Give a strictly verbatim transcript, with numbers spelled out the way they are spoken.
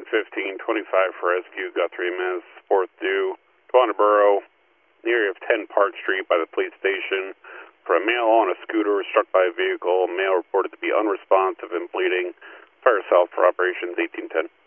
fifteen twenty-five for rescue. Got three minutes. Fourth due. Bonneboro, the area of ten Park Street by the police station. For a male on a scooter struck by a vehicle. Male reported to be unresponsive and bleeding. Fire south for operations eighteen ten.